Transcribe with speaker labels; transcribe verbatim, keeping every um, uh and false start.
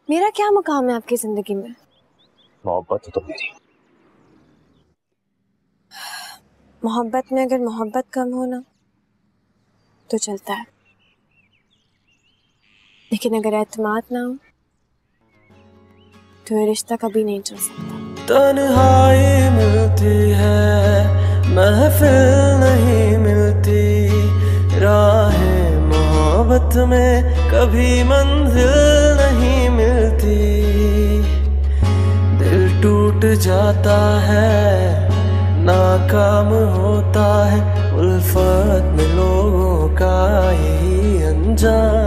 Speaker 1: मेरा क्या मुकाम है आपकी जिंदगी में?
Speaker 2: मोहब्बत है तो मेरी।
Speaker 1: मोहब्बत में अगर मोहब्बत कम हो ना तो चलता है, लेकिन अगर एतमाद ना हो तो ये रिश्ता कभी नहीं चल सकता।
Speaker 3: तन्हाई मिलती है, महफिल नहीं मिलती, राहें मोहब्बत में कभी मंजिल नहीं मिलती। दिल टूट जाता है, नाकाम होता है, उल्फत में लोगों का यही अंजाम।